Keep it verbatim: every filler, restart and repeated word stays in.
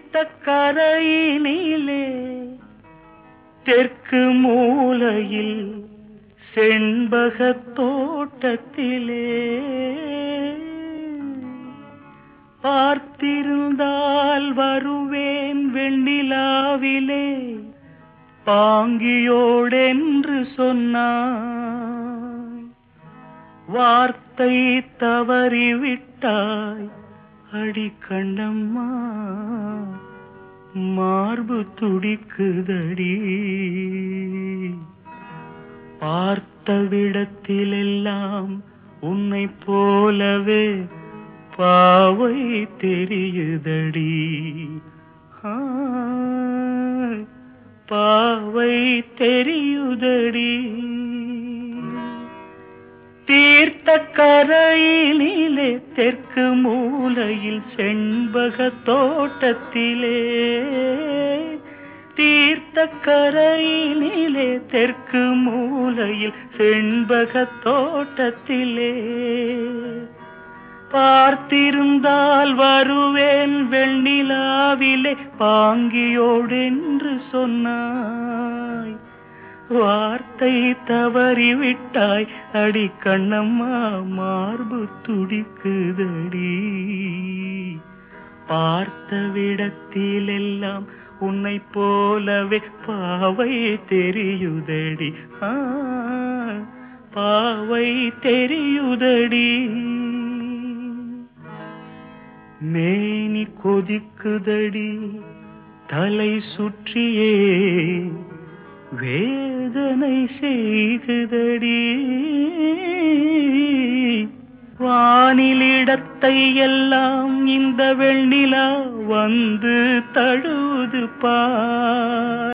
தீர்த்த கரையினிலே தெற்கு மூலையில் செண்பகத் தோட்டத்திலே பார்த்திருந்தால் வருவேன் வெண்ணிலாவிலே பாங்கியோடென்று சொன்னாய். வார்த்தை தவறிவிட்டாய் அடி கண்ணம்மா, மார்பு துடிக்குதடி. பார்த்த விடத்திலெல்லாம் உன்னை போலவே பாவை தெரியுதடி. ஆ, பாவை தெரியுதடி. தீர்த்த கரையினிலே தெற்கு மூலையில் செண்பக தோட்டத்திலே தீர்த்த கரையினிலே தெற்கு மூலையில் செண்பக தோட்டத்திலே பார்த்திருந்தால் வருவேன் வெண்ணிலாவிலே பாங்கியோடென்று சொன்னாய். வார்த்தை தவறிவிட்டாய் அடி கண்ணம்மா, மார்பு துடிக்குதடி. பார்த்த விடத்திலெல்லாம் உன்னை போலவே பாவை தெரியுதடி. ஆ, பாவை தெரியுதடி. மேனி கொதிக்குதடி, தலை சுற்றியே வேதனை செய்குதடி. வானிலிடத்தை எல்லாம் இந்த வெண்ணிலா வந்து தழுவுது பார்.